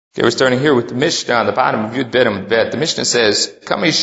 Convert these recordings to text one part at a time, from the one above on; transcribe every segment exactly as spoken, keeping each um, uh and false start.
Okay, we're starting here with the Mishnah on the bottom of Yud Bet and Bet. The Mishnah says,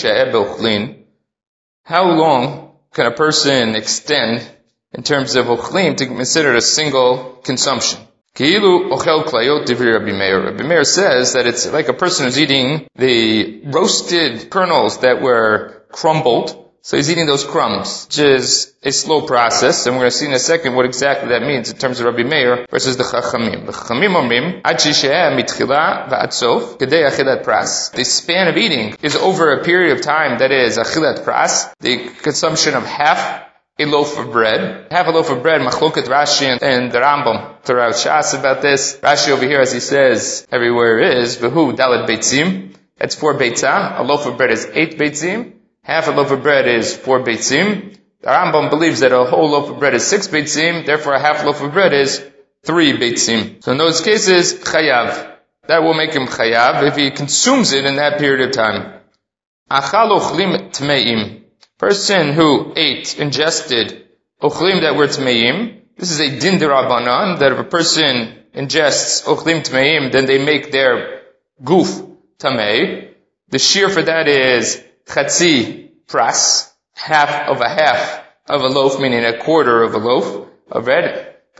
how long can a person extend in terms of ochlim to be considered a single consumption? Rabbi Meir says that it's like a person who's eating the roasted kernels that were crumbled. So he's eating those crumbs, which is a slow process, and we're going to see in a second what exactly that means in terms of Rabbi Meir versus the Chachamim. The Chachamim omrim, ad shisheh mitchila va'ad sof, kedei achilat pras. The span of eating is over a period of time that is achilat pras, the consumption of half a loaf of bread. Half a loaf of bread, machloket Rashi and the Rambam throughout Shas about this. Rashi over here, as he says everywhere, is v'hu dalet beitzim. That's four beitzah. A loaf of bread is eight beitzim. Half a loaf of bread is four beitzim. The Rambam believes that a whole loaf of bread is six beitzim, therefore a half loaf of bread is three beitzim. So in those cases, chayav. That will make him chayav if he consumes it in that period of time. Achal ochlim tmeim. Person who ate, ingested ochlim that were tmeim. This is a din derabanan, that if a person ingests ochlim tmeim, then they make their goof tamei. The shear for that is chatzi pras, half of a half of a loaf, meaning a quarter of a loaf of bread. The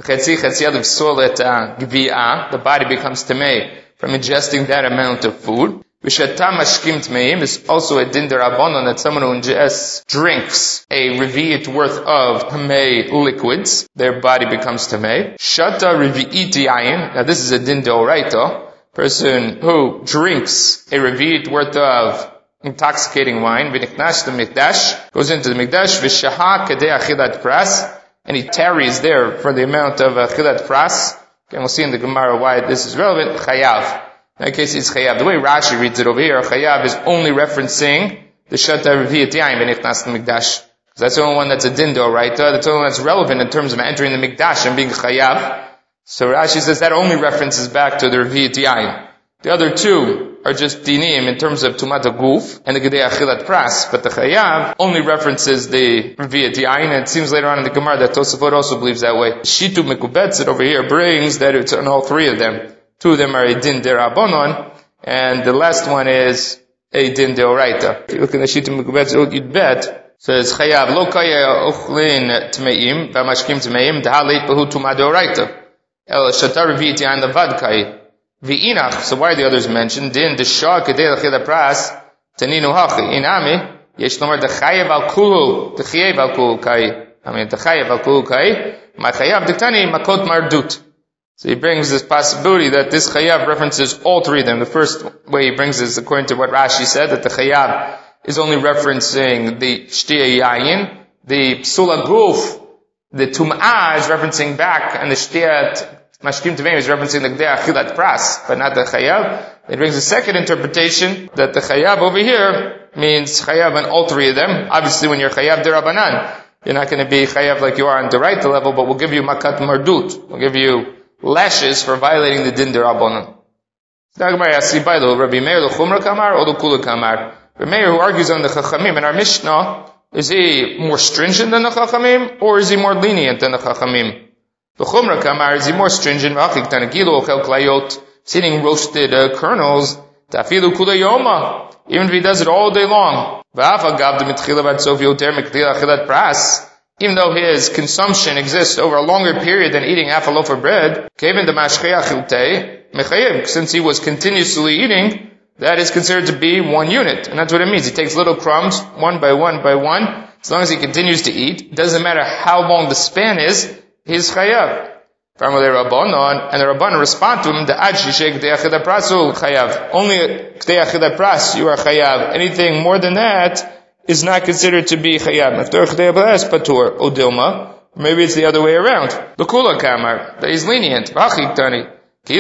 body becomes tamei from ingesting that amount of food. V'shata mashkim tmeim is also a din derabanan, that someone who ingests drinks a revi'it worth of tamei liquids, their body becomes tamei. Shata revi'it yayin. Now this is a din deoraita. Person who drinks a revi'it worth of intoxicating wine, v'niknash the mikdash, goes into the mikdash, v'shaha kedei achilat pras, and he tarries there for the amount of achilat pras. Okay, we'll see in the Gemara why this is relevant. Chayav. In that case, it's chayav. The way Rashi reads it over here, chayav is only referencing the shata revi'at yayin v'niknash the mikdash. That's the only one that's a dindo, right? That's the only one that's relevant in terms of entering the mikdash and being chayav. So Rashi says that only references back to the revi'at yayin. The other two are just dinim in terms of tumat guf and the gedei achilat pras, but the chayav only references the revi'at yayin, and it seems later on in the Gemara that Tosafot also believes that way. Shitu mekubetzet over here brings that it's on all three of them. Two of them are a din derabanan, and the last one is a din deoraita. If you look in the Shitu mekubetzet Yud Bet, says chayav lo kaya ochlin tmeim v'mashkim tmeim d'haleit behu tumat deoraita el shata revi'at yayin levad kai. V'inach, so why are the others mentioned? Din d'shah kedei l'chila pras taninu hachi inami yesh lomar d'chayev al kulu d'chayev al kulu kai. I mean d'chayev al kulu kai ma chayav d'ktani makot mardut. So he brings this possibility that this chayav references all three of them. The first way he brings this, according to what Rashi said, that the chayav is only referencing the shtiyah yayin, the psula guf, the tum'ah is referencing back, and the shtiyah Mashkim Tmeim is referencing the Gdei Achilat Pras, but not the Chayav. It brings a second interpretation that the Chayav over here means Chayav on all three of them. Obviously, when you're Chayav Derabanan, you're not going to be Chayav like you are on the right level, but we'll give you Makat Mardut. We'll give you lashes for violating the Din Derabanan. Rabbi Meir l'chumra kamar or l'kula kamar. Rabbi Meir, who argues on the Chachamim in our Mishnah, is he more stringent than the Chachamim, or is he more lenient than the Chachamim? The Chumra Kamar is he more stringent, eating roasted uh, kernels, even if he does it all day long. Even though his consumption exists over a longer period than eating half a loaf of bread, since he was continuously eating, that is considered to be one unit. And that's what it means. He takes little crumbs, one by one by one, as long as he continues to eat. It doesn't matter how long the span is, he's chayav. And the Rabbanan respond to him, the ad shisheh k'dei achilat pras chayav. Only k'dei achilat pras you are chayav. Anything more than that is not considered to be chayav. After k'dei pras patur odilma. Maybe it's the other way around. The kula kamar, that he's lenient. That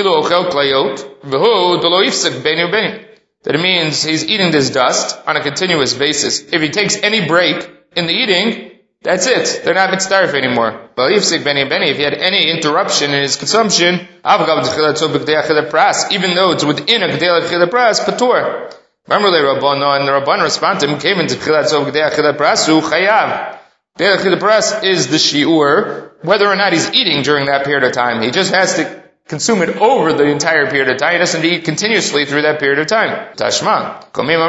it means he's eating this dust on a continuous basis. If he takes any break in the eating, that's it. They're not mitzdarif anymore. But if he had any interruption in his consumption, even though it's within a Gdei Achilat Pras, patur. Remember the Rabbanan, and the Rabbanan respond to him, came into Gdei Achilat Pras, hu chayav. Gdei Achilat Pras is the shiur, whether or not he's eating during that period of time. He just has to consume it over the entire period of time. He doesn't eat continuously through that period of time. Tashma.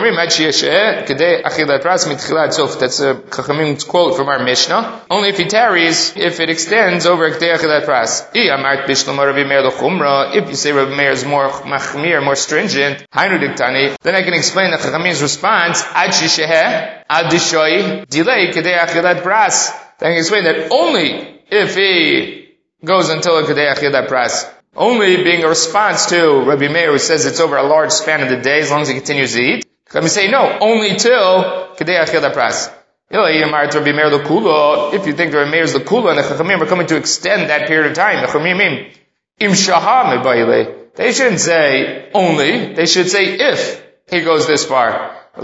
That's a Chachamim's quote from our Mishnah. Only if he tarries, if it extends over Kedei Achilat Pras. If you say Rabbi Meir is more machmir, more stringent, then I can explain the Chachamim's response, Ad shisheh, ad dishoy, delay Kedei Achilat Pras. Then I can explain that only if he goes until a Kedei Achilat Pras. Only being a response to Rabbi Meir who says it's over a large span of the day as long as he continues to eat. Let me say no, only till Kedei Achilat Pras. If you think Rabbi Meir is the Kula and the Chachamim are coming to extend that period of time, the Chachamim, Im Shaham, they shouldn't say only, they should say if he goes this far. The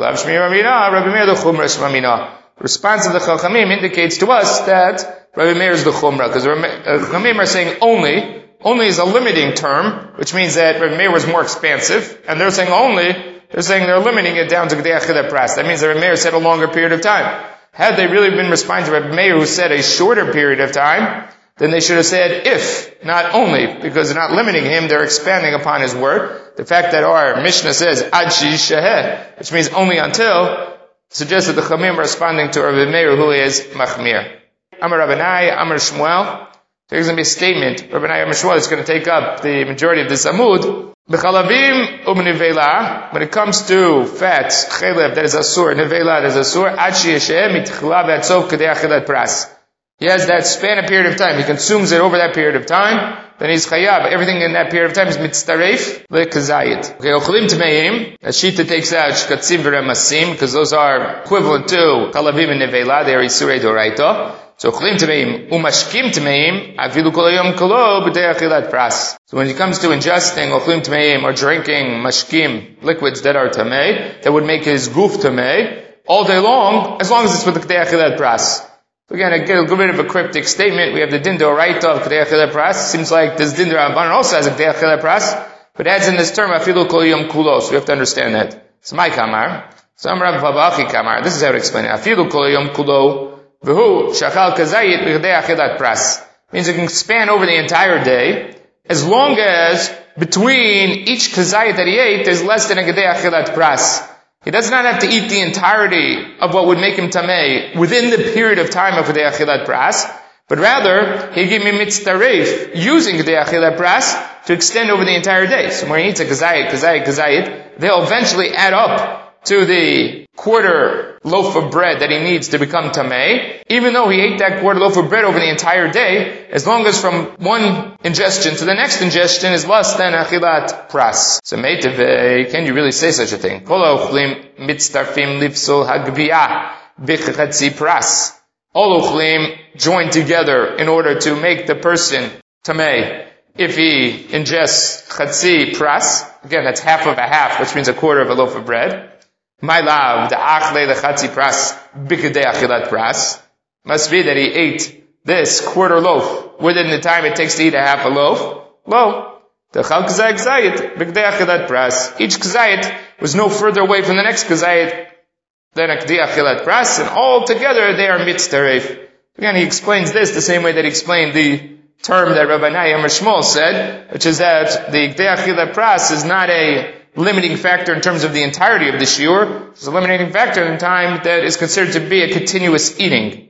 response of the Chachamim indicates to us that Rabbi Meir is the Chumrah, because the Chachamim are saying only. Only is a limiting term, which means that Rabbi Meir was more expansive, and they're saying only, they're saying they're limiting it down to Kedei Achilat Pras. That means that Rabbi Meir said a longer period of time. Had they really been responding to Rabbi Meir who said a shorter period of time, then they should have said if, not only, because they're not limiting him, they're expanding upon his word. The fact that our Mishnah says Ad shisheh, which means only until, suggests that the Chachamim are responding to Rabbi Meir who is Machmir. Amar Rabbanai, Amar Shmuel. There's going to be a statement. Rabbi Naya Meshwal is going to take up the majority of this amud. B'chalavim u'm'nivela, when it comes to fats, chelev, that is asur, nivela, that is asur, ad sheyeshem, mitchila v'atzov kedei achilat pras. He has that span of period of time. He consumes it over that period of time. Then he's chayav. Everything in that period of time is mitztaref le'kazayit. Okay, ochlim tmeim. That shita takes out shkatzim v'remasim, because those are equivalent to chalavim and nivela. They are isurei doraita. So ochlim tmeim umashkim tmeim afilu kol hayom kolo b'dei achilat pras. So when it comes to ingesting ochlim tmeim or drinking mashkim, liquids that are tamei, that would make his guf tamei all day long, as long as it's with the kedei achilat pras. So again, I get a little bit of a cryptic statement. We have the din d'oraita of kedei achilat pras. Seems like this din d'rabbanan also has a kedei achilat pras, but adds in this term afilu kol hayom kulo. So we have to understand that. So my kamar. So I'm Rav Babachi kamar. This is how to explain it. Afilu kol hayom kulo. V'hu shachal kazayit b'kedei achilat pras. Means it can span over the entire day, as long as between each kazayit that he ate, there's less than a kedei achilat pras. He does not have to eat the entirety of what would make him tamei within the period of time of kedei achilat pras, but rather, he gave me mitztaref, using kedei achilat pras, to extend over the entire day. So when he eats a kazayit, kazayit, kazayit, they'll eventually add up to the quarter loaf of bread that he needs to become tamei, even though he ate that quarter loaf of bread over the entire day, as long as from one ingestion to the next ingestion is less than achilat pras. So meiteve, can you really say such a thing? Kol ha'ochlim mitztarfim lifsol hagviyah b'chatzi pras. All ochlim join together in order to make the person tamei. If he ingests chatzi pras, again that's half of a half, which means a quarter of a loaf of bread. My love, the achle lechatzi pras b'kedei achilat pras, must be that he ate this quarter loaf within the time it takes to eat a half a loaf. Lo, the chal kazayit kazayit b'kedei achilat pras. Each kazayit was no further away from the next kazayit than a kedei achilat pras, and all together they are mitztaref. Again, he explains this the same way that he explained the term that Rabbi Naya Meshmol said, which is that the kedei achilat pras is not a limiting factor in terms of the entirety of the shiur. It's a limiting factor in time that is considered to be a continuous eating.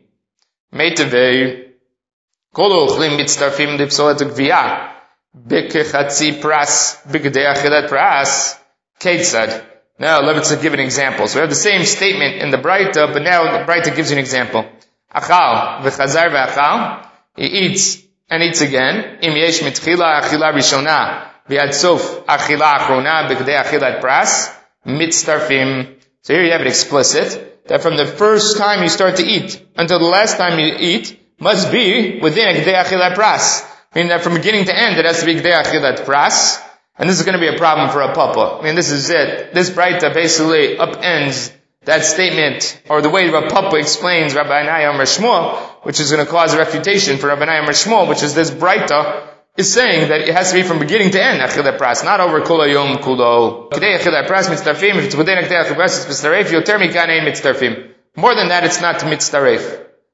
Meitevei, kol ochlim mitztarfim lifsolat gviyah, b'kechatzi pras, b'kedei achilat pras, keitzad. Now, let's give an example. So we have the same statement in the Braita, but now the Braita gives you an example. Achal, v'chazar v'achal, he eats and eats again. Im yesh mitchila achila rishona, v'ad sof achila achrona b'kedei achilat pras, mitztarfim. So here you have it explicit, that from the first time you start to eat until the last time you eat must be within a kedei achilat pras. Meaning that from beginning to end it has to be kedei achilat pras. And this is going to be a problem for a papa. I mean, this is it. This Braita basically upends that statement, or the way Rav Papa explains Rabbi Naya Amar Shmuel, which is going to cause a refutation for Rabbi Naya Amar Shmuel, which is this Braita is saying that it has to be from beginning to end, achilat pras, not over kol hayom kulo. Kedei achilat pras mitztarfim, if it's within kedei achilat pras, it's mitztaref, yoter mikane mitztarfim. More than that, it's not mitztaref.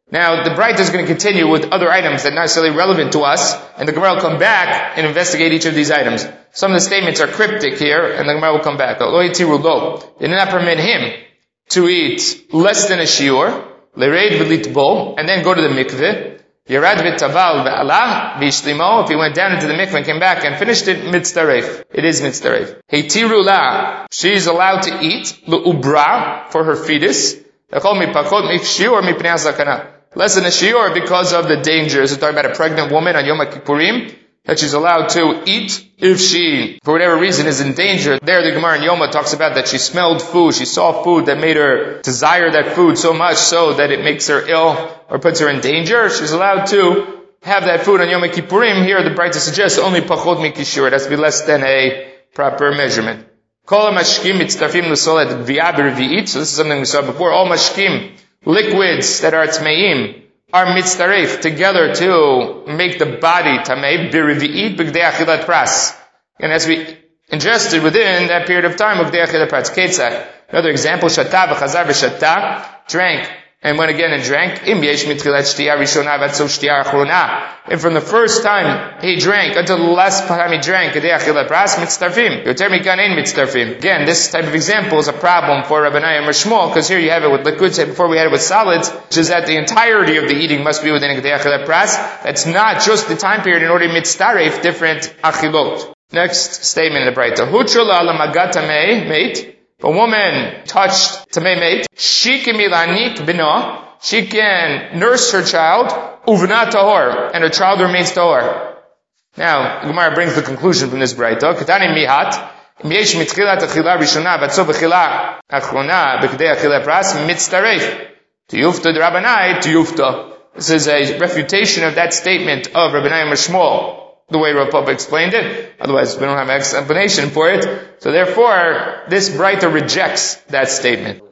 Now, the Braita is going to continue with other items that are not necessarily relevant to us, and the Gemara will come back and investigate each of these items. Some of the statements are cryptic here, and the Gemara will come back. Lo yitiru lo. They did not permit him to eat less than a shiur, lereid v'litbo, and then go to the mikveh. Yerad v'taval v'alah v'ishlimo. If he went down into the mikveh and came back and finished it, mitzdaref. It is mitzdaref. Heitiru la. She's allowed to eat l'ubra for her fetus. L'chol mipakot mifshiur mipnei hazakana. Less than a shiur because of the dangers. We're talking about a pregnant woman on Yom Kippurim, that she's allowed to eat if she, for whatever reason, is in danger. There the Gemara in Yoma talks about that she smelled food, she saw food that made her desire that food so much so that it makes her ill or puts her in danger. She's allowed to have that food on Yom Kippurim. Here the Braita suggests only pachot mikishur. It has to be less than a proper measurement. Kol mashkim mitztarfim l'solet v'ya b'revi'it. So this is something we saw before. All mashkim, liquids that are tmeim, are mitztaref together to make the body tamei b'revi'it b'gdei achilat pras. And as we ingested within that period of time of gdei achilat pras. Ketzak. Another example, shata v'chazar v'shata, drank and went again and drank. Im yesh mitchilat shtiya rishona v'atzo shtiya achrona. And from the first time he drank until the last time he drank, gdei achilat pras, mitztarfim. Yoter mikan ein mitztarfim. Again, this type of example is a problem for Rabbanai and Rishmol, because here you have it with liquids, and before we had it with solids, which is that the entirety of the eating must be within gdei achilat pras. That's not just the time period in order to mitztaref different achilot. Next statement in the Braita. Hutrula ala magat tamei mate. If a woman touched tamei mate, she can milanik bino. She can nurse her child, uvna tahor, and her child remains tahor. Now, the Gemara brings the conclusion from this Braita. Ketani mihat, im yesh mitchilat achila rishona v'atzo v'chila achrona b'kdei achila pras mitztaref. Tiyufta d'Rabbanai, tiyufta. This is a refutation of that statement of Rabbanai and Rishmol, the way Rav Papa explained it. Otherwise, we don't have an explanation for it. So therefore, this Braita rejects that statement.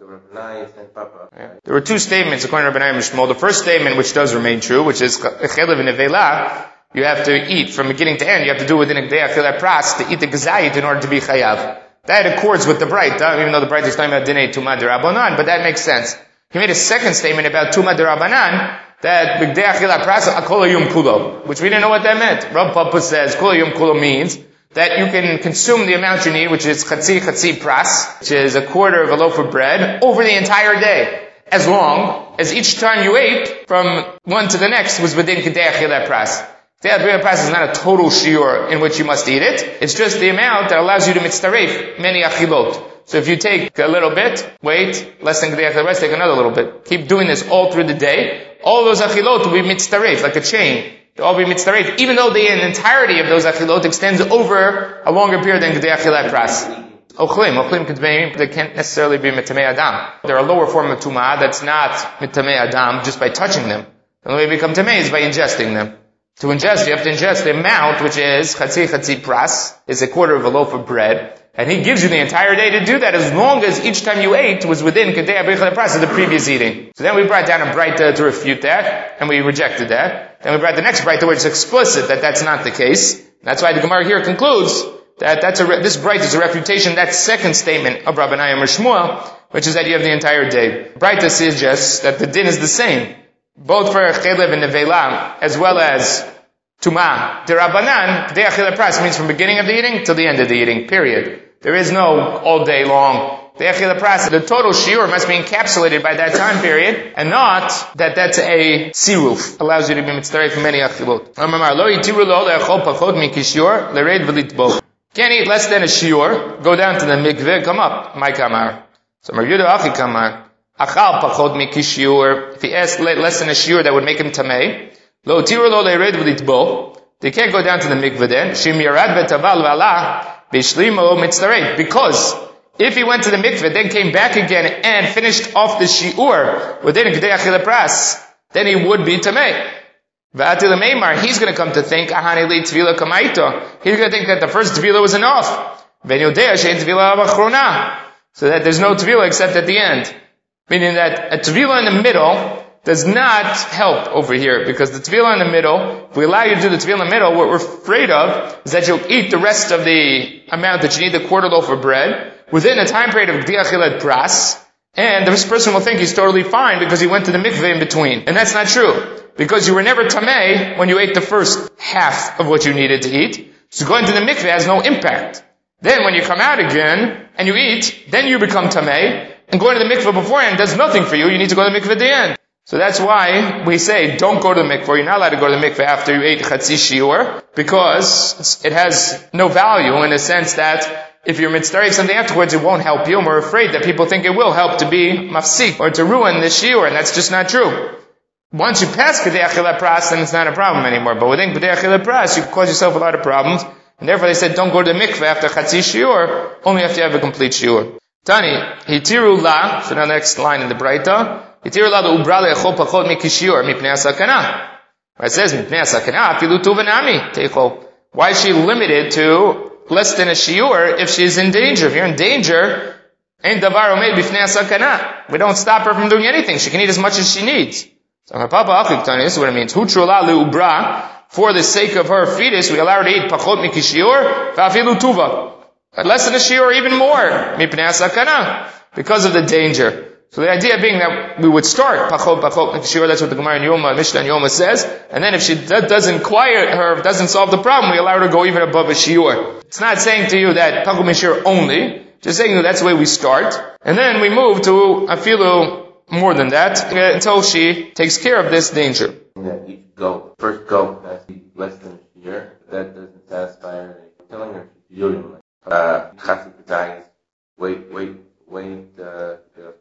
Yeah. There were two statements according to Rabbanai and Rishmol. The first statement, which does remain true, which is chelev nevela, you have to eat from beginning to end. You have to do it within a gdei achilat pras to eat the gazayit in order to be chayav. That accords with the Braita, even though the Braita is talking about dinei tumah d'Rabbanan, but that makes sense. He made a second statement about tumah d'Rabbanan, that b'gdei achilat pras akol hayom kulo, which we didn't know what that meant. Rav Papa says kol hayom kulo means that you can consume the amount you need, which is chatzi chatzi pras, which is a quarter of a loaf of bread, over the entire day, as long as each time you ate from one to the next was within gdei achilat pras. Gdei achilat pras is not a total shiur in which you must eat it. It's just the amount that allows you to mitztaref many achilot. So if you take a little bit, wait, less than gdei achilat pras, take another little bit. Keep doing this all through the day. All those achilot will be mitztaref, like a chain. They'll all be mitztaref, even though the entirety of those achilot extends over a longer period than gdei achilat pras. Ochlim, ochlim k'tmeim, they can't necessarily be mitamei adam. They're a lower form of tumah that's not mitamei adam just by touching them. The only way they become tamei is by ingesting them. To ingest, you have to ingest the amount, which is chatzi chatzi pras, is a quarter of a loaf of bread. And he gives you the entire day to do that as long as each time you ate was within gdei achilat pras of the previous eating. So then we brought down a Braita to refute that, and we rejected that. Then we brought the next Braita where it's explicit that that's not the case. That's why the Gemara here concludes that that's a re- this Braita is a refutation, that second statement of Rabbanai and Rishmol, which is that you have the entire day. Braita suggests that the din is the same, both for chelev and nevela, as well as tumah. D'Rabbanan, gdei achilat pras means from beginning of the eating till the end of the eating, period. There is no all day long. Gdei achilat pras, the total shiur must be encapsulated by that time period, and not that that's a siruf, allows you to be mitzdarei for many achilot. Amar lo yitiru lo le'achol pachot mikishur lereid v'litbo. Can't eat less than a shiur, go down to the mikveh, come up, my kamar. So Mar Yudah achi kamar. Achal pachot mikishur, if he asked less than a shiur, that would make him tamei. Lo tiru lo le'red v'litbo. They can't go down to the mikveh then. Shim yarad v'taval v'alah b'shlimo mitzdarei. Because if he went to the mikveh, then came back again and finished off the shiur within gdei achilat pras, then he would be tamei. V'atil meimar, he's going to come to think, ahani li tvila kamaito. He's going to think that the first tvila was enough. V'yodea she'en tvila avachrona. So that there's no tvila except at the end. Meaning that a tvila in the middle does not help over here, because the tvila in the middle, if we allow you to do the tvila in the middle, what we're afraid of is that you'll eat the rest of the amount that you need, the quarter loaf of bread, within a time period of gdei achilat pras, And this person will think he's totally fine because he went to the mikveh in between. And that's not true. Because you were never tamei when you ate the first half of what you needed to eat. So going to the mikveh has no impact. Then when you come out again and you eat, then you become tamei. And going to the mikveh beforehand does nothing for you. You need to go to the mikveh at the end. So that's why we say don't go to the mikveh. You're not allowed to go to the mikveh after you ate chatzi shiur, because it has no value in the sense that if you're mitzdarek something afterwards, it won't help you. And we're afraid that people think it will help to be mafsik or to ruin the shiur, and that's just not true. Once you pass Kedei Achilat Pras, then it's not a problem anymore. But within Kedei Achilat Pras, you cause yourself a lot of problems. And therefore they said, don't go to the mikveh after Chatzi Shiur, only after you have a complete Shiur. Tani, Hitiru La, so now the next line in the Braita, Hitiru La U'bra le'echol pachot mikishiur, mipnei asakana. It says, mipnei asakana, afilu tuvanami, teichol. Why is she limited to less than a Shiur if she's in danger? If you're in danger, ain't davar omed bifnei asakana. We don't stop her from doing anything. She can eat as much as she needs. So this is what it means. For the sake of her fetus, we allow her to eat pachot mikishiur, va'afilu tuva. Less than a shiur, even more. Mipnei asakana. Because of the danger. So the idea being that we would start pachot, pachot mikishiur, that's what the Gemara in Yoma, Mishnah and Yoma says. And then if she that doesn't quiet her, doesn't solve the problem, we allow her to go even above a shiur. It's not saying to you that pachot mikishiur only. Just saying that that's the way we start. And then we move to afilu more than that, until she takes care of this danger. That each goat, first goat has to be less than a year. That doesn't satisfy her. Telling her she's doing like, uh, chassid wait, wait, wait, uh,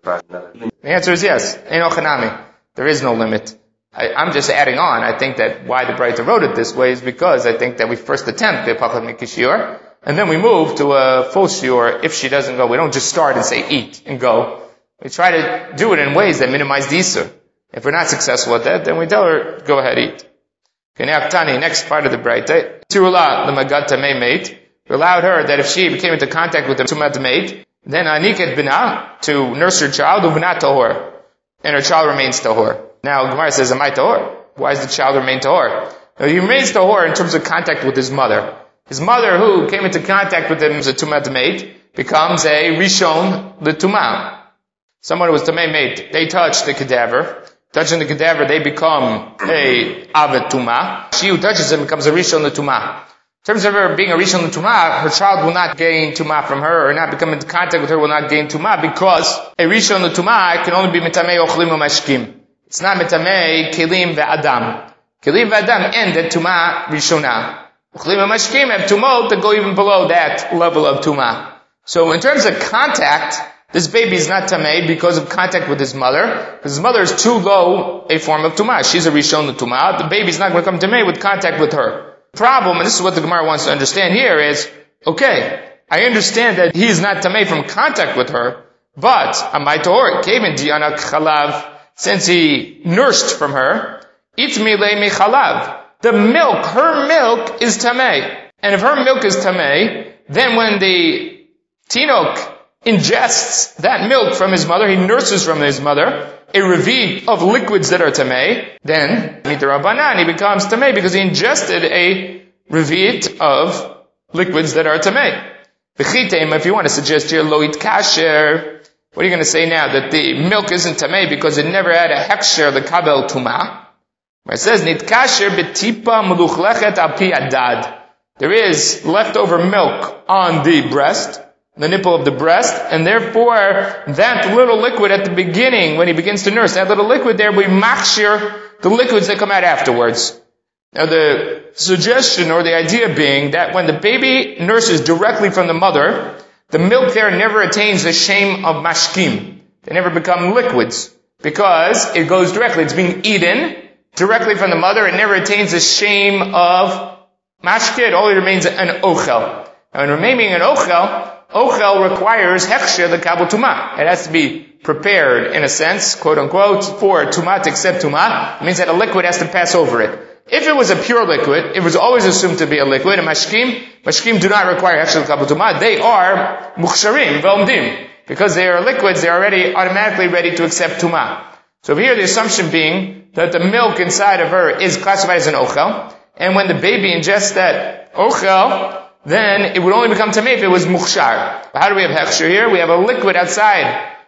the answer is yes. Eino chanami. There is no limit. I, I'm just adding on. I think that why the Braita wrote it this way is because I think that we first attempt the pachot mikishiur, and then we move to a full shiur if she doesn't go. We don't just start and say eat and go. We try to do it in ways that minimize the Isur. If we're not successful at that, then we tell her, go ahead, eat. Okay, now, Tani, next part of the Braita. Tirula, the Magat Tamei mate. We allowed her that if she came into contact with the Tumat mate, then Aniket Bina, to nurse her child, Ubna Tahor. And her child remains Tahor. Now, Gemara says, Amai Tahor? Why does the child remain Tahor? Now, he remains Tahor in terms of contact with his mother. His mother, who came into contact with him as a Tumat mate, becomes a Rishon, the Tumah. Someone who was Tamei mate, they touch the cadaver. Touching the cadaver, they become a Avet Tumah. She who touches him becomes a Rishon L'Tumah. In terms of her being a Rishon L'Tumah, her child will not gain Tumah from her, or not become into contact with her will not gain Tumah, because a Rishon L'Tumah can only be Mitamei Ochlim U'Mashkim. It's not Mitamei Kelim Ve'Adam. Kelim Ve'Adam end at Tumah Rishonah. Ochlim U'Mashkim have Tumot that go even below that level of Tumah. So in terms of contact, this baby is not tamei because of contact with his mother, because his mother is too low a form of tumah. She's a rishon tumah. The baby is not going to come tamei with contact with her. Problem, and this is what the Gemara wants to understand here, is, okay, I understand that he is not tamei from contact with her, but amai tohor kevin dianak chalav, since he nursed from her, itmi leimi chalav. The milk, her milk is tamei, and if her milk is tamei, then when the tinok ingests that milk from his mother, he nurses from his mother, a revi of liquids that are tamei, then, mitarabanan, he becomes tamei because he ingested a revit of liquids that are tamei. V'chitem, if you want to suggest here, loit kasher, what are you going to say now? That the milk isn't tamei because it never had a heksher, the kabel tumah. It says, nit kasher betipa meluchlechet al pi adad. There is leftover milk on the breast, the nipple of the breast, and therefore that little liquid at the beginning, when he begins to nurse, that little liquid there, we machshir the liquids that come out afterwards. Now the suggestion or the idea being that when the baby nurses directly from the mother, the milk there never attains the shame of mashkim. They never become liquids, because it goes directly, it's being eaten directly from the mother, it never attains the shame of mashke, it only remains an ochel. Now in remaining an ochel, Ochel requires heksher, the kabel tumah. It has to be prepared, in a sense, quote unquote, for tumah to accept tumah. It means that a liquid has to pass over it. If it was a pure liquid, it was always assumed to be a liquid, and mashkim, mashkim do not require heksher, the kabel tumah. They are mukhsharim, v'omdim. Because they are liquids, they are already automatically ready to accept tumah. So here the assumption being that the milk inside of her is classified as an ochel, and when the baby ingests that ochel, then it would only become tamei if it was mukhshar. How do we have heksher here? We have a liquid outside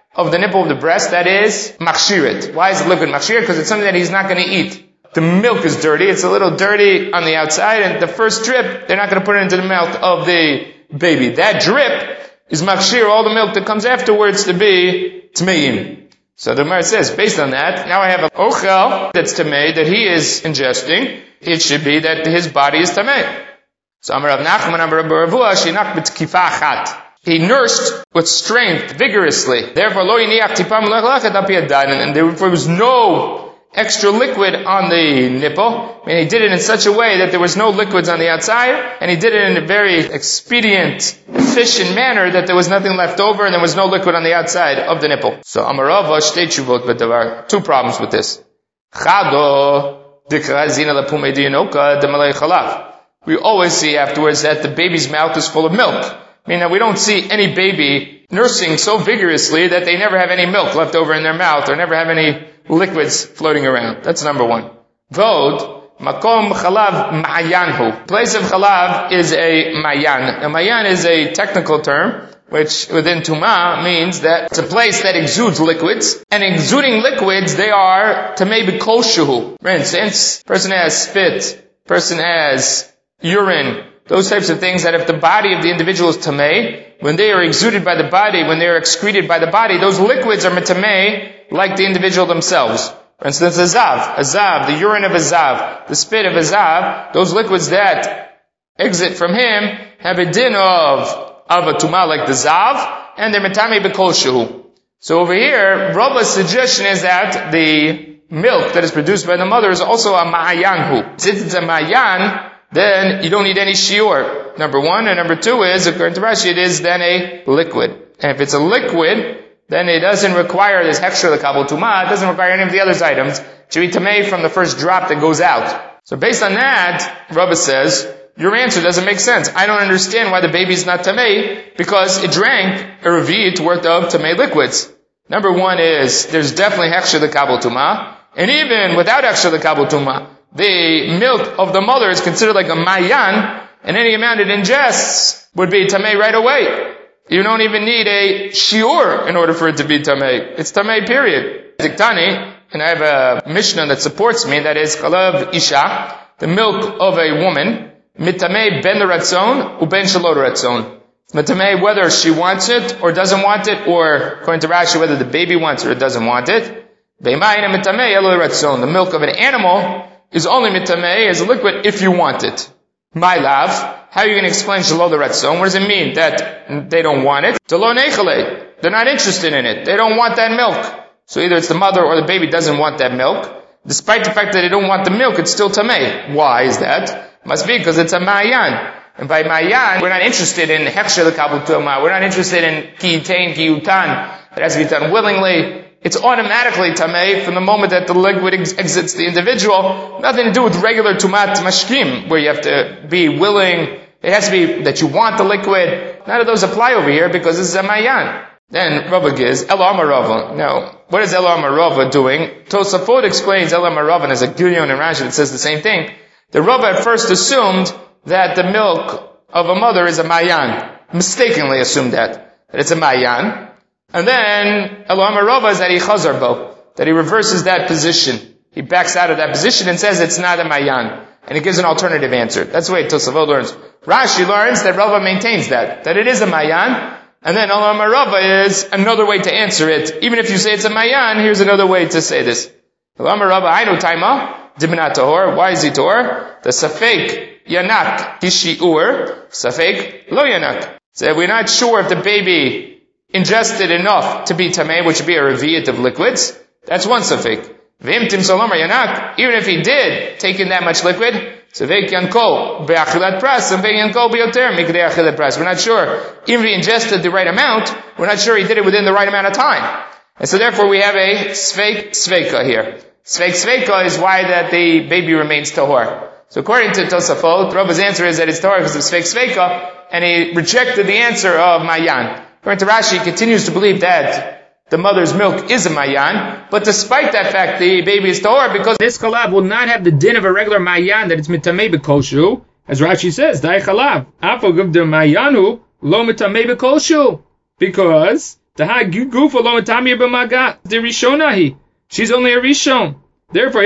of the nipple of the breast that is machshirit. Why is it liquid machshir? Because it's something that he's not going to eat. The milk is dirty. It's a little dirty on the outside, and the first drip, they're not going to put it into the mouth of the baby. That drip is machshir, all the milk that comes afterwards, to be tmeim. So the Gemara says, based on that, now I have a ochel that's tamei, that he is ingesting. It should be that his body is tamei. So Amar Rav Nachman, Amar Rabbi Ravua, shinach b'tkifa achat. He nursed with strength, vigorously. Therefore, lo yiniach tipa melech lachet al pi yadayin, and there was no extra liquid on the nipple. I mean, he did it in such a way that there was no liquids on the outside, and he did it in a very expedient, efficient manner that there was nothing left over and there was no liquid on the outside of the nipple. So Amarava shtei tshuvot, but there are two problems with this. Chado dikra zina lapume diyanoka demalei chalav. We always see afterwards that the baby's mouth is full of milk. I mean, we don't see any baby nursing so vigorously that they never have any milk left over in their mouth or never have any liquids floating around. That's number one. Vod, makom chalav ma'ayanhu. Place of chalav is a mayan. A mayan is a technical term, which within Tumah means that it's a place that exudes liquids. And exuding liquids, they are tamei b'koshuhu. For instance, person has spit, person has urine, those types of things that if the body of the individual is tamei, when they are exuded by the body, when they are excreted by the body, those liquids are metamei, like the individual themselves. For instance, a zav, a zav, the urine of a zav, the spit of a zav, those liquids that exit from him have a din of, of a tumah like the zav, and they're metamei b'kol shehu. So over here, Rabba's suggestion is that the milk that is produced by the mother is also a ma'ayanhu. Since it's a ma'ayan, then you don't need any shiur. Number one, and number two is, according to Rashi, it is then a liquid. And if it's a liquid, then it doesn't require this hechsher l'kabel tumah. It doesn't require any of the other items. It should be tamei from the first drop that goes out. So based on that, Rabba says, your answer doesn't make sense. I don't understand why the baby's not tamei, because it drank a revit worth of tamei liquids. Number one is, there's definitely hechsher l'kabel tumah. And even without hechsher l'kabel tumah, the milk of the mother is considered like a mayan, and any amount it ingests would be tamei right away. You don't even need a shiur in order for it to be tamei. It's tamei, period. Diktani, and I have a Mishnah that supports me, that is chalav isha, the milk of a woman, mitamei ben l'ratzon, uben shelo l'ratzon. Mitamei whether she wants it or doesn't want it, or according to Rashi, whether the baby wants it or doesn't want it. Beimayin mitamei elo l'ratzon. The milk of an animal is only mitamei as a liquid if you want it. My love, how are you going to explain shelo l'ratzon? What does it mean? That they don't want it? Telo nechale. They're not interested in it. They don't want that milk. So either it's the mother or the baby doesn't want that milk. Despite the fact that they don't want the milk, it's still tamei. Why is that? Must be because it's a ma'ayan. And by ma'ayan, we're not interested in hechsher l'kabel tumah. We're not interested in ki yitain, ki yutan. It has to be done willingly. It's automatically tamei from the moment that the liquid ex- exits the individual. Nothing to do with regular tumat mashkim, where you have to be willing. It has to be that you want the liquid. None of those apply over here because this is a mayan. Then Rabba gives Elo Amarava. Now, what is Elo Amarava doing? Tosafot explains Elo Amarava as a Gilyon and Rashi that says the same thing. The Rabba at first assumed that the milk of a mother is a mayan. Mistakenly assumed that. That it's a mayan. And then, Elo Amarava is that he chazar bo, that he reverses that position. He backs out of that position and says it's not a mayan. And he gives an alternative answer. That's the way Tosafot learns. Rashi learns that Rava maintains that, that it is a mayan. And then Elo Amarava is another way to answer it. Even if you say it's a mayan, here's another way to say this. Elo Amarava, I know taima, dibna tahor. Why is he tahor? The safek yanak kishiur, safek lo yanak. So we're not sure if the baby ingested enough to be tamei, which would be a reviyat of liquids. That's one safek. V'imtim salomar yanak, even if he did take in that much liquid, safek yanko be'achilat pras, safek yanko be'yoter mikdei achilat pras. We're not sure. Even if he ingested the right amount, we're not sure he did it within the right amount of time. And so therefore we have a sfeik sveika here. Sfeik sveika is why that the baby remains tahor. So according to Tosafot, Rabba's answer is that it's tahor because of sfeik sveika, and he rejected the answer of mayan. According to Rashi, he continues to believe that the mother's milk is a mayan, but despite that fact, the baby is tahor because this chalav will not have the din of a regular mayan, that it's mitamei b'kolshu, as Rashi says, dai chalav, afagav de mayanu, lo mitamei b'kolshu, because She's only a Rishon. Therefore,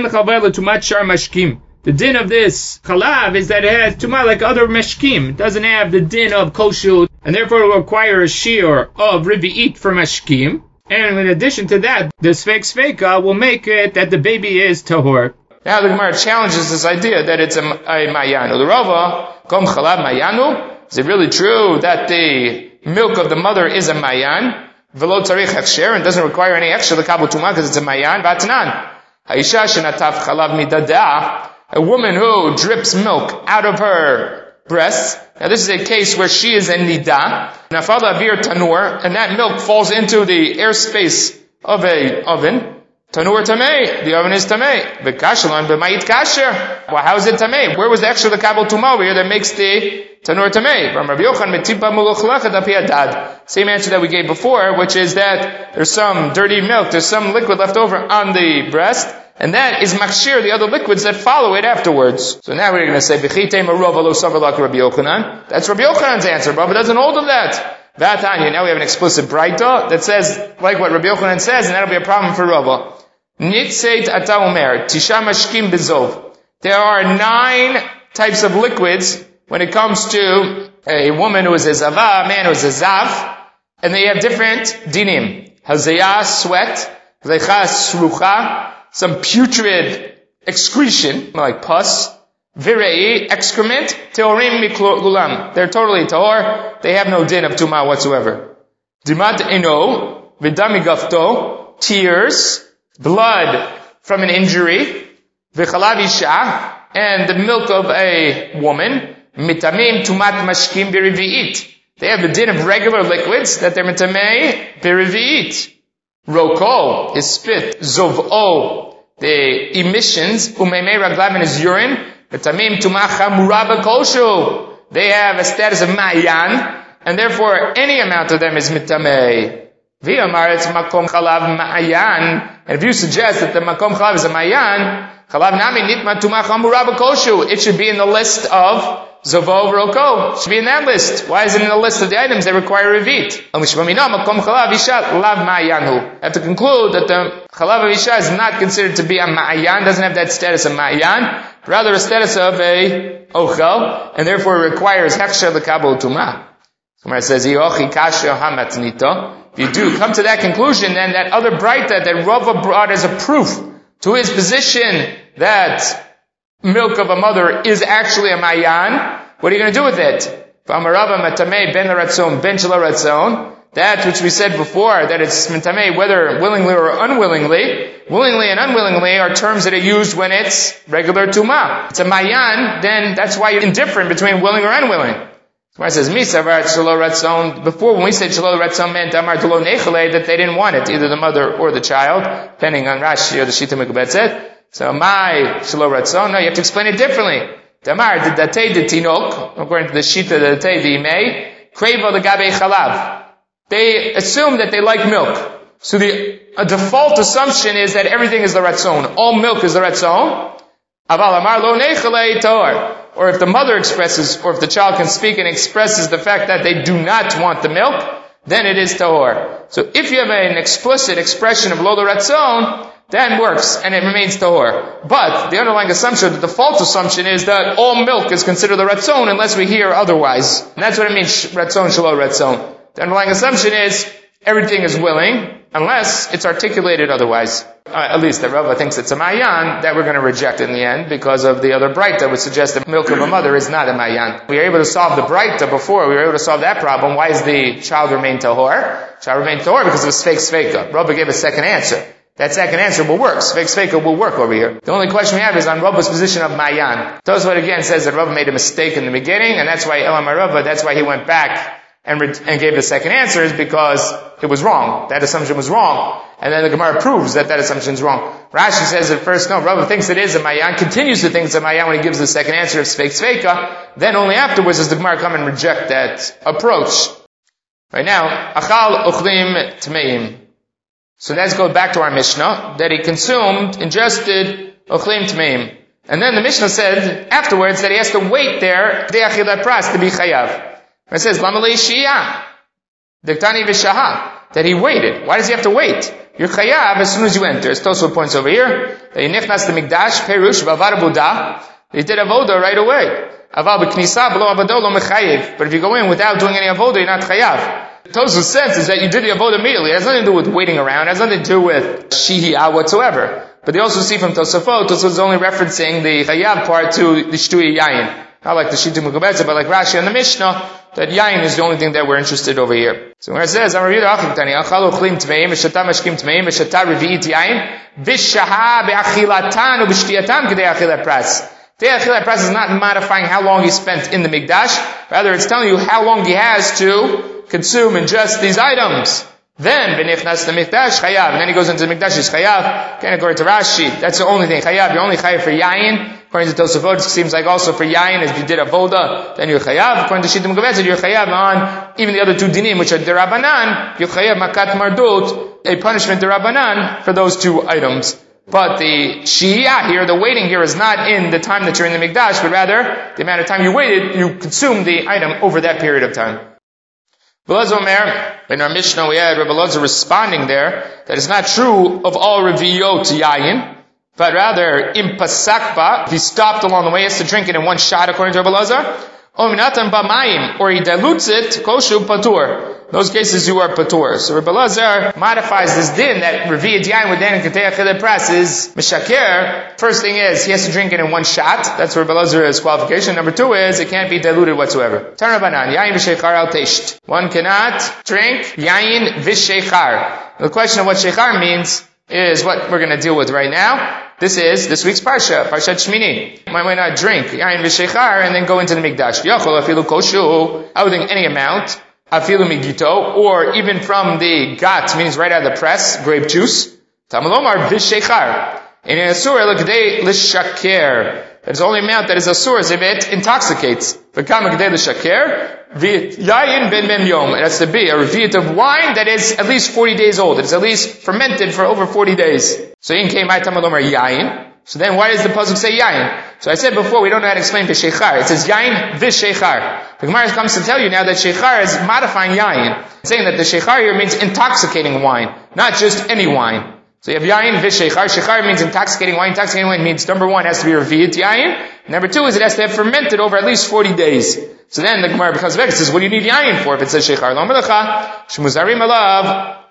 the din of this chalav is that it has tumah like other meshkim. It doesn't have the din of kosher, and therefore it will require a shiur of rivi'it for meshkim. And in addition to that, the sfeik sfeika will make it that the baby is tahor. Now the Gemara challenges this idea that it's a, a mayanu. The Rava, kom chalav mayanu. Is it really true that the milk of the mother is a mayan? Velo tzarich hechsher, and doesn't require any extra l'kabel tumah because it's a mayan. Vatnan. Ha'isha shenataf chalav midadah. A woman who drips milk out of her breasts. Now this is a case where she is in nida. Nafal avir tanur, and that milk falls into the airspace of a oven. Tanur tamei, the oven is tamei. V'kashalon b'mayit kasher. Well, how is it tamei? Where was the extra l'kabel tumah here that makes the tanur tamei? From Rabbi Yochanan metipa mulochlachet api adad. Same answer that we gave before, which is that there's some dirty milk, there's some liquid left over on the breast. And that is makshir, the other liquids that follow it afterwards. So now we're going to say, B'chitei marova lo savar lak Rabbi Yochanan. That's Rabbi Yochanan's answer. Rabbi doesn't hold of that. Vatanya. Now we have an explicit braita that says, like what Rabbi Yochanan says, and that'll be a problem for Rava. Nitzeit ata omer, tisha mashkim bezov. There are nine types of liquids when it comes to a woman who is a zava, a man who is a zav, and they have different dinim. Hazayah, sweat. Zeicha, srucha. Some putrid excretion, like pus, virei, excrement, teorim miklulam. They're totally tahor. They have no din of tumah whatsoever. Dimat eno, vidami gafto, tears, blood from an injury, v'chalav isha, and the milk of a woman, mitamim tumat mashkim birivi'it. They have the din of regular liquids that they're mitamei birivi'it. Roko, his spit, zov'o, the emissions, umemei raglav in his urine, v'tamim tumacha muraba koshu. They have a status of ma'yan, and therefore any amount of them is mitamei. V'yamar it's makom chalav ma'yan, and if you suggest that the makom chalav is a ma'yan, chalav nami nitma tumacha muraba koshu, it should be in the list of Zovo Roko. Should be in that list. Why is it in the list of the items that require revit? I have to conclude that the chalav avisha is not considered to be a ma'ayan, doesn't have that status of ma'ayan, rather a status of a ochel, and therefore it requires hechsher l'kabel tumah. Somewhere it says, if you do come to that conclusion, then that other braita that Rava brought as a proof to his position that milk of a mother is actually a mayan, what are you going to do with it? That which we said before, that it's mitamei, whether willingly or unwillingly, willingly and unwillingly are terms that are used when it's regular tumah. It's a mayan, then that's why you're indifferent between willing or unwilling. So it says, before when we said shelo ratzon meant damar delo nechale, that they didn't want it, either the mother or the child, depending on Rashi or the Shita Mekubet said. So my shelo ratzon, no, you have to explain it differently. Damar the datei de tinok, according to the Shita the datei the imei, kreva the gabe chalav. They assume that they like milk. So the a default assumption is that everything is the ratzon. All milk is the ratzon. Aval amar lo nechale tor. Or if the mother expresses, or if the child can speak and expresses the fact that they do not want the milk, then it is tahor. So if you have an explicit expression of lo the ratzon, then works, and it remains tahor. But the underlying assumption, the default assumption is that all milk is considered the ratzon unless we hear otherwise. And that's what it means, ratzon shelo ratzon. The underlying assumption is everything is willing, unless it's articulated otherwise. Uh, at least the Rava thinks it's a mayan, that we're going to reject in the end because of the other braita which suggests that milk of a mother is not a mayan. We were able to solve the braita before, we were able to solve that problem. Why does the child remain tahor? Child remain tahor because of sfeik sfeika. Rava gave a second answer. That second answer will work. Sfeik sfeika will work over here. The only question we have is on Rava's position of mayan. Tosfot again says that Rava made a mistake in the beginning, and that's why Elam Rava, that's why he went back and, re- and gave the second answer, is because it was wrong. That assumption was wrong. And then the Gemara proves that that assumption is wrong. Rashi says at first, no, Rava thinks it is a mayan, continues to think it's a mayan when he gives the second answer of sfeik sfeika. Then only afterwards does the Gemara come and reject that approach. Right now, achal uchlim tmeim. So let's go back to our Mishnah, that he consumed, ingested uchlim tmeim. And then the Mishnah said afterwards that he has to wait there, de achilat pras, to be chayav. It says, Lamalei Shia, Diktani Vishaha. that he waited. Why does he have to wait? You're chayav as soon as you enter. As Tosfot points over here, that he nichnas the mikdash, perush, bavar buda, he did avoda right away. Aval b'knisa, below avado, lo mechayiv. But if you go in without doing any avoda, you're not chayav. Tosfot's sense is that you did the avoda immediately. It has nothing to do with waiting around. It has nothing to do with shihiyah whatsoever. But they also see from Tosafot, Tosafot is only referencing the chayav part to the shtui yayin. Not like the Shittim Mekubetza, but like Rashi and the Mishnah, that yayin is the only thing that we're interested over here. So when it says, Amar Yehuda Achim Achal Ochlim Tmeim, V'shata Mashkim Tmeim, V'shata Revi'it Yayin, V'shaha Be'achilatan U'b'shtiyatan K'dei Achilat Pras. K'dei Achilat Pras is not modifying how long he spent in the Mikdash, rather it's telling you how long he has to consume and ingest these items. Then, v'nichnas the mikdash, chayav. And then he goes into the mikdash, he's chayav. Again, according to Rashi, that's the only thing. Chayav, you're only chayav for yayin. According to Tosafot, it seems like also for yayin, if you did avoda, then you're chayav. According to Shittim Mekubetza, you're chayav on even the other two dinim, which are derabanan. You're chayav makat mardut, a punishment derabanan for those two items. But the shiyah here, the waiting here, is not in the time that you're in the mikdash, but rather, the amount of time you waited, you consumed the item over that period of time. Omer, in our Mishnah we had Rebbe Elazar responding there that it's not true of all reviyot yayin, but rather impasakba, if he stopped along the way, he has to drink it in one shot according to Rebbe Elazar, or he dilutes it, koshu patur. In those cases you are patur. So Rebbe Elazar modifies this din that reviyat yayin with dan and katei achilat pras is mishaker. First thing is, he has to drink it in one shot. That's Rebbe Elazar's qualification. Number two is, it can't be diluted whatsoever. Tanabanan, yayin v'sheichar al tesht. One cannot drink yayin v'sheichar. The question of what sheichar means is what we're going to deal with right now. This is this week's parsha, Parshat Shmini. Why might not drink yayin v'sheichar and then go into the mikdash? Yachol afilu koshu. I would think any amount. Afilu migito, or even from the gat, means right out of the press, grape juice. Tamalomar v'sheichar. In an asur l'kdei l'shaker. That's the only amount that is asur is if it intoxicates. V'kam l'kdei l'shaker. V'yayin ben mem yom. It has to be a reviyat of wine that is at least forty days old. It is at least fermented for over forty days. So in came my tamalomar yayin. So then why does the pasuk say yayin? So I said before, we don't know how to explain v'sheichar. It says yayin v'sheichar. The Gemara comes to tell you now that sheichar is modifying yayin. It's saying that the sheichar here means intoxicating wine, not just any wine. So you have yayin v'sheichar. Sheichar means intoxicating wine. Intoxicating wine means, number one, it has to be reviyat yayin. Number two is it has to have fermented over at least forty days. So then the Gemara becomes vexed. It says, what do you need yayin for if it says sheichar? Lo melecha, shmuzarim alav,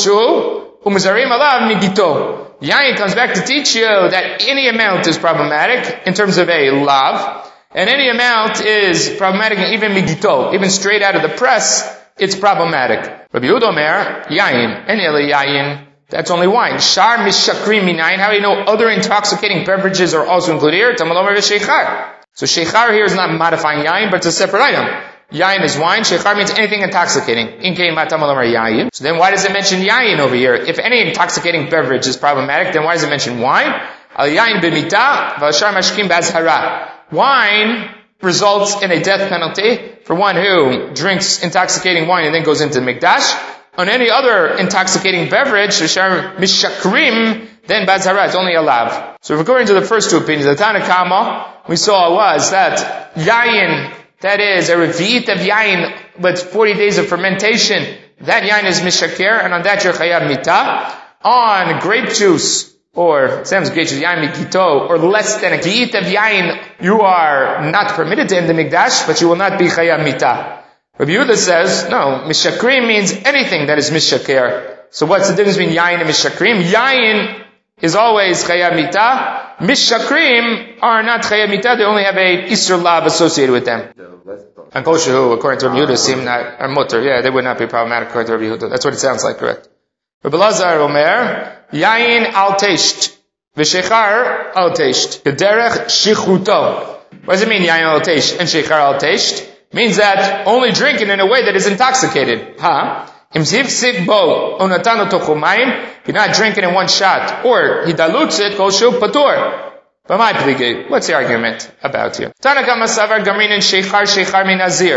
koshu, umuzarim alav migito. Yayin comes back to teach you that any amount is problematic in terms of a lav, and any amount is problematic even migito, even straight out of the press, it's problematic. Rabbi Yehuda Omer, yayin, any other yayin, that's only wine. Shar mishakrim minayin, how do you know other intoxicating beverages are also included here? Tamal Omer v'sheichar. So sheichar here is not modifying yayin, but it's a separate item. Yayin is wine. Sheichar means anything intoxicating. Inkei matam amar yayin. So then why does it mention yayin over here? If any intoxicating beverage is problematic, then why does it mention wine? Al yayin b'mita v'ashar mashkim b'azhara. Wine results in a death penalty for one who drinks intoxicating wine and then goes into the mikdash. On any other intoxicating beverage, v'ashar mishakrim, then b'azhara, it's only a lav. So according to the first two opinions, the Tana Kama, we saw was that yayin, that is a revi'it of yayin with forty days of fermentation, that yayin is mishaker, and on that you're chayav mita. On grape juice, or sounds grape juice, yayin mikito, or less than a revi'it of yayin, you are not permitted to end the mikdash, but you will not be chayav mita. Rabbi Yehuda says, no, mishakrim means anything that is mishaker. So what's the difference between yayin and mishakrim? Yayin is always chayav mita. Mishakrim are not chayav mita, they only have a isur lav associated with them. And kosher, according to Rabbi Yehuda, seem not, are mutter. Yeah, they would not be problematic according to Rabbi Yehuda. That's what it sounds like, correct? Rabbi Elazar Omer, yayin al tesht, v'sheichar al tesht, kederech shichuto. What does it mean, yayin al tesht and sheichar al tesht? Means that only drink it in a way that is intoxicated. Ha? Im sif bo, onatano tochumayim, you're not drinking in one shot, or he dilutes it, kosher patur. But my pligay, what's the argument about here? Tanakama savar gamrin and sheichar sheichar min nazir.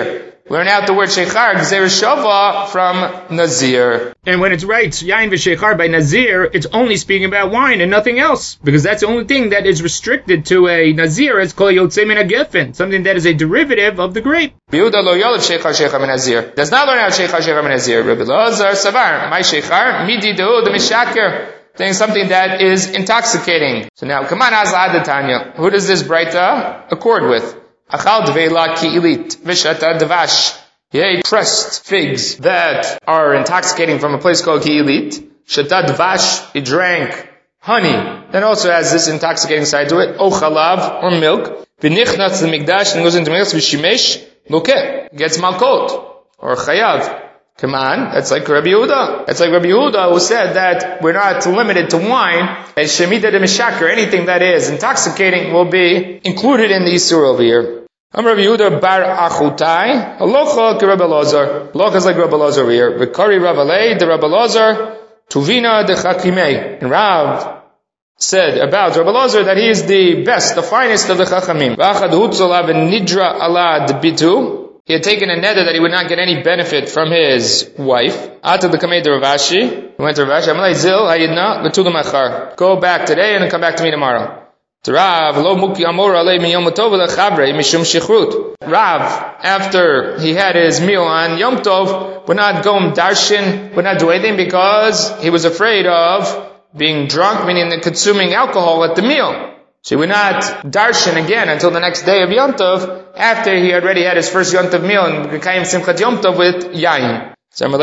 learn out the word sheichar, gzeir shava, from Nazir. And when it's right, yain v'sheichar by Nazir, it's only speaking about wine and nothing else, because that's the only thing that is restricted to a Nazir. It's called yotzei min hagefen, something that is a derivative of the grape. Yehuda lo yolad sheichar sheichar min Nazir. Does not learn out sheichar sheichar min Nazir. Rabbi Elazar savar, my sheichar midi deud mishaker. Saying something that is intoxicating. So now, come on, Azla Tanya. Who does this Braita accord with? Achal dveila ki'ilit v'shata dvash. He ate pressed figs that are intoxicating from a place called ki'ilit. Shata dvash, he drank honey that also has this intoxicating side to it. O chalav, or milk. V'nichnatz l'mikdash, and goes into milk, v'shimesh, lokeh, gets malkot, or chayav. Come on, that's like Rabbi Yehuda. That's like Rabbi Yehuda who said that we're not limited to wine. And shemida de mishaker, anything that is intoxicating will be included in the Yisur over here. I'm Rabbi Yehuda bar achutai. Halacha ke Rabbi Elazar. Halacha is like Rabbi Elazar over here. V'kari Rav Alei de Rabbi Elazar tuvina de chakimei. And Rav said about Rabbi Elazar that he is the best, the finest of the chachamim. V'achad hutzol aven nidra ala debitu. He had taken a neder that he would not get any benefit from his wife. Ata the Kamei de Ravashi. He went to Ravashi. Amalei zil hayidna l'tulam achar. Go back today and come back to me tomorrow. Rav lo muki amor alei miyom tov lechavrei mishum shichrut. Rav, after he had his meal on Yom Tov, would not go darshin, would not do anything because he was afraid of being drunk, meaning consuming alcohol at the meal. So he would not darshan again until the next day of Yom Tov, after he already had his first Yom Tov meal and became Simchat Yom Tov with yayin.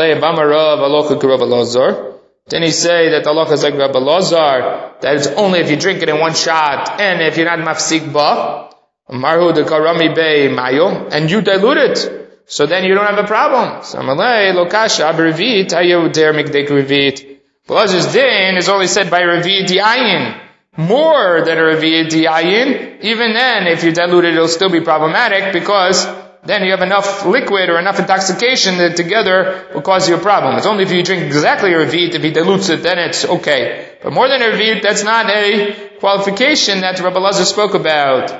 Then he say that the halacha is like Rabbi Elazar, that it's only if you drink it in one shot, and if you're not mafsik ba, marhu de karami bei mayo, and you dilute it, so then you don't have a problem. Samalei lokasha berivit hayu der mikdek rivit. Elazar's din is only said by rivit yayin. More than a Revi'ah Diyayin, even then, if you dilute it, it'll still be problematic because then you have enough liquid or enough intoxication that together will cause you a problem. It's only if you drink exactly a Revi'ah, if he dilutes it, then it's okay. But more than a Revi'ah, that's not a qualification that Rabbi Elazar spoke about.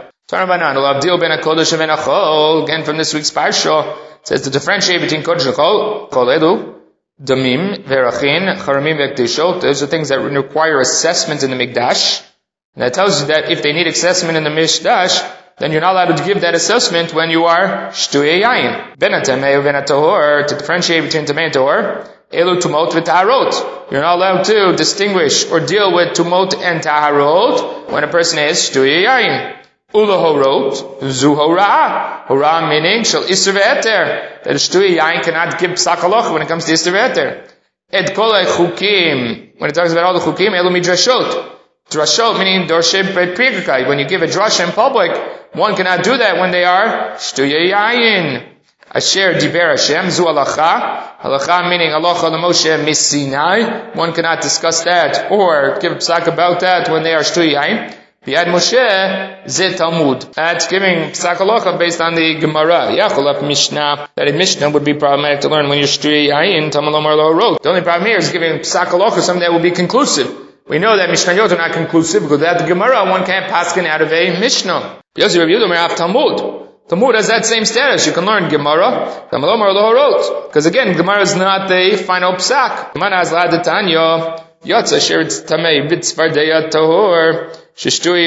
Again, from this week's Parsha, it says to differentiate between Kodesh and Chol, Chol Edu, Damim, Verachin, Charamim, Vekdeshot. Those are things that require assessment in the Mikdash. And that tells you that if they need assessment in the Mikdash, then you're not allowed to give that assessment when you are Shtuye Yayin. Benatamei or Benatahor, to differentiate between Tamei and Tahor, Elu Tumot v'Taharot. You're not allowed to distinguish or deal with Tumot and Taharot when a person is Shtuye Yayin. Ula horot, zu hora. Hora meaning, shall isser ve'eter. That a shtuye yain cannot give psak halacha when it comes to isser ve'eter. Et kol chukim, when it talks about all the chukim, elu midrashot. Drashot meaning dorshe prikakai. When you give a drasha in public, one cannot do that when they are shtuye yain. Asher diber Hashem, zu halacha. Halacha meaning halacha l'Moshe misinai. One cannot discuss that or give psak about that when they are shtuye yain. B'yad Moshe, ze Talmud. That's giving psak halacha based on the Gemara. Yacholaf Mishnah. That a Mishnah would be problematic to learn when you're shtuye yayin, Talmud Lomar Lo wrote. The only problem here is giving psak halacha something that will be conclusive. We know that Mishnayot are not conclusive because without the Gemara, one can't paskin out of a Mishnah. Yosi Rabbi Yehuda Merav Talmud. Talmud has that same status. You can learn Gemara, Talmud Lomar Lo wrote. Because again, Gemara is not the final psak. Gemara has la de Tanya. Yotza sheretz tamei b'tzvardeya tahor. So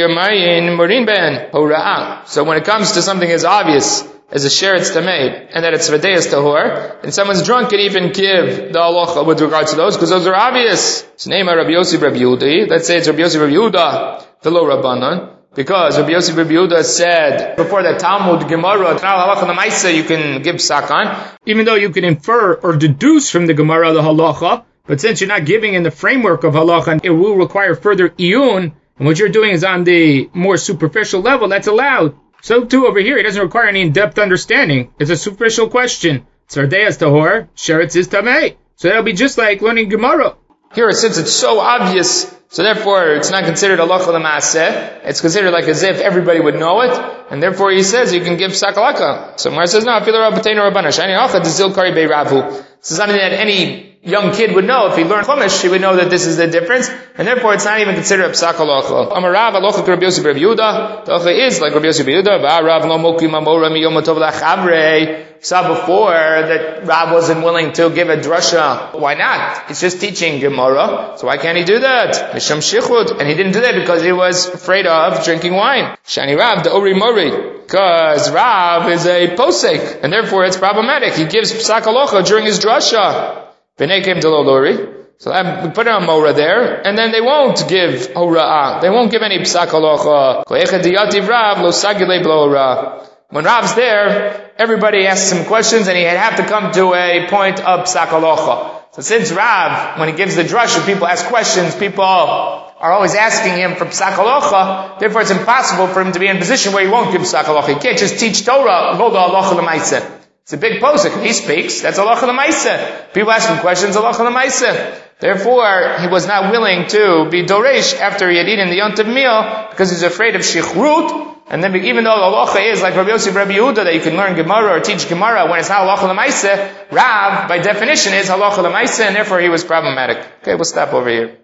when it comes to something as obvious as a sheretz tamei and that it's vadeyas tahor, and someone's drunk can even give the halacha with regards to those because those are obvious. So name Rabbi Yossi Rabbi Yehuda. Let's say it's Rabbi Yossi Rabbi Yehuda, the low Rabbanon, because Rabbi Yossi Rabbi Yehuda said before that Talmud Gemara halacha l'maisa you can give psak on, even though you can infer or deduce from the Gemara the halacha, but since you're not giving in the framework of halacha, it will require further iyun. And what you're doing is on the more superficial level, that's allowed. So too over here, it doesn't require any in-depth understanding. It's a superficial question. Tzardeyas tahor, sheretz is tamei. So that'll be just like learning Gemara. Here, since it's so obvious, so therefore it's not considered halacha l'maaseh. It's considered like as if everybody would know it. And therefore he says you can give psak halacha. So Gemara says, no, afilu rabbeinu rabbana, shani hacha d'zil kari bei ravu. This is something that any young kid would know. If he learned Chumash, he would know that this is the difference, and therefore it's not even considered a psak halacha. Amarav halacha Rabbi Yossi Rabbi Yehuda. The halacha is like Rabbi Yossi Rabbi Yehuda. Va'arav lo mokim amora miyom tov lachavrei. saw before that Rav wasn't willing to give a drasha. Why not? He's just teaching Gemara. So why can't he do that? Misham Shichud. And he didn't do that because he was afraid of drinking wine. Shani Rav, the Ori Mori. Because Rav is a posek, and therefore it's problematic. He gives psak halacha during his drasha. B'nei came to Lolori. So we put a mora there, and then they won't give hora'ah. They won't give any psak halacha. When Rav's there, everybody asks him questions, and he have to come to a point of psak halacha. So since Rav, when he gives the drasha, people ask questions, people are always asking him for psak halacha, therefore it's impossible for him to be in a position where he won't give psak halacha. He can't just teach Torah and go to halacha l'maaseh. It's a big posuk. He speaks, that's halacha l'maaseh. People ask him questions, halacha l'maaseh. Therefore, he was not willing to be doresh after he had eaten the yontiv meal because he's afraid of shichrut. And then, even though the halacha is like Rabbi Yosef, Rabbi Yehuda, that you can learn Gemara or teach Gemara when it's not halacha l'maaseh, Rav, by definition, is halacha l'maaseh, and therefore he was problematic. Okay, we'll stop over here.